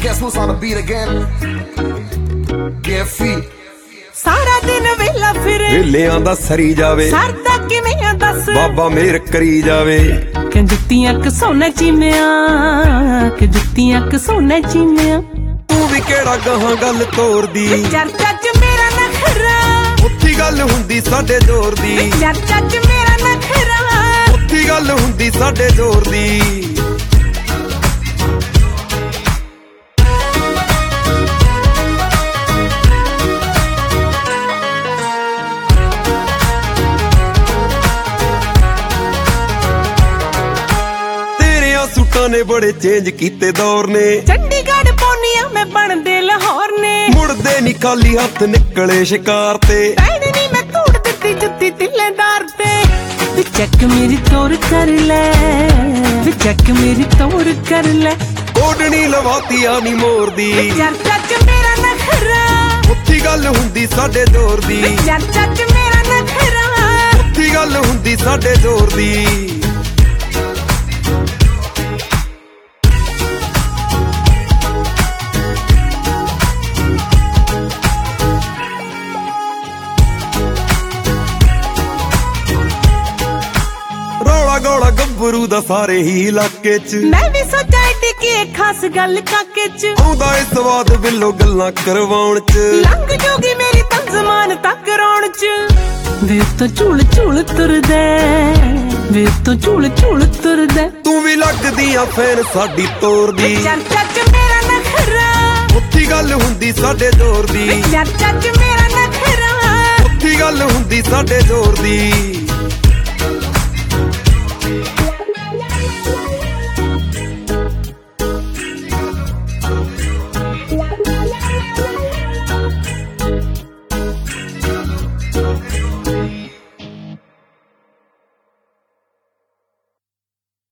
Guess who's on the beat again? Get feet. ਸਾਰਾ ਦਿਨ ਵੇਲਾ ਫਿਰੇ ਵੇਲਿਆਂ ਦਾ ਸਰੀ ਜਾਵੇ ਸਰਦਾ ਕਿਵੇਂ ਆ ਦੱਸ ਬਾਬਾ ਮੇਰ ਕਰੀ ਜਾਵੇ ਕਿ ਜੁੱਤੀਆਂ ਕਸੋਨਾ ਚੀਮਿਆਂ ਕਿ ਜੁੱਤੀਆਂ ਕਸੋਨਾ ਚੀਮਿਆਂ ਤੂੰ ਵੀ ਕਿਹੜਾ ਗਾਹਾਂ ਗੱਲ ਤੋਰਦੀ ਚਰਚਾ ਚ ਮੇਰਾ ਨਖਰਾ ਉੱਥੀ ਗੱਲ ਹੁੰਦੀ ਸਾਡੇ ਜ਼ੋਰ ਦੀ ਚਰਚਾ ਚ ਮੇਰਾ ਨਖਰਾ ਉੱਥੀ ਗੱਲ ਹੁੰਦੀ ਸਾਡੇ ਜ਼ੋਰ ਦੀ ਸੂਟਾਂ ਨੇ ਬੜੇ ਚੇਂਜ ਕੀਤੇ ਦੌਰ ਨੇ ਚੰਡੀਗੜ੍ਹ ਪੋਨੀਆਂ ਮੈਂ ਬਣਦੇ ਲਾਹੌਰ ਨੇ ਮੁੜਦੇ ਨੀ ਖਾਲੀ ਹੱਥ ਨਿਕਲੇ ਸ਼ਿਕਾਰ ਤੇ ਪੈਣ ਨੀ ਮੈਂ ਤੋੜ ਦਿੱਤੀ ਜੁੱਤੀ ਤਿੱਲੇਦਾਰ ਤੇ ਵੀ ਚੱਕ ਮੇਰੀ ਤੋਰ ਕਰ ਲੈ ਵੀ ਚੱਕ ਮੇਰੀ ਤੋਰ ਕਰ ਲੈ ਕੋਡਣੀ ਲਵਾਤੀਆਂ ਨੀ ਮੋਰਦੀ ਚਰਚਾ ਚ ਮੇਰਾ ਨਖਰਾ ਉੱਥੀ ਗੱਲ ਹੁੰਦੀ ਸਾਡੇ ਜ਼ੋਰ ਦੀ ਚਰਚਾ ਚ ਮੇਰਾ ਨਖਰਾ ਉੱਥੀ ਗੱਲ ਹੁੰਦੀ ਸਾਡੇ ਜ਼ੋਰ ਦੀ ਗੋਲਾ ਗੱਭਰੂ ਦਾ ਸਾਰੇ ਹੀ ਇਲਾਕੇ ਚ ਮੈਂ ਵੀ ਸੋਚਾਂ ਟਿਕੀ ਖਾਸ ਗੱਲ ਕਾਕੇ ਚ ਆਉਂਦਾ ਏ ਸਵਾਦ ਬਿੱਲੋ ਗੱਲਾਂ ਕਰਵਾਉਣ ਚ ਲੰਘ ਜੋਗੀ ਮੇਰੀ ਤਨਜ਼ਮਾਨ ਤੱਕ ਰੌਣ ਚ ਵੇ ਤੋਂ ਝੂਲ ਝੂਲ ਤੁਰਦਾ ਵੇ ਤੋਂ ਝੂਲ ਝੂਲ ਤੁਰਦਾ ਤੂੰ ਵੀ ਲੱਗਦੀ ਆ ਫੈਨ ਸਾਡੀ ਤੋਰ ਦੀ ਚਰਚਾ ਚ ਮੇਰਾ ਨਖਰਾ ਉੱਥੀ ਗੱਲ ਹੁੰਦੀ ਸਾਡੇ ਜ਼ੋਰ ਦੀ ਚਰਚਾ ਚ ਮੇਰਾ ਨਖਰਾ ਉੱਥੀ ਗੱਲ ਹੁੰਦੀ ਸਾਡੇ ਜ਼ੋਰ ਦੀ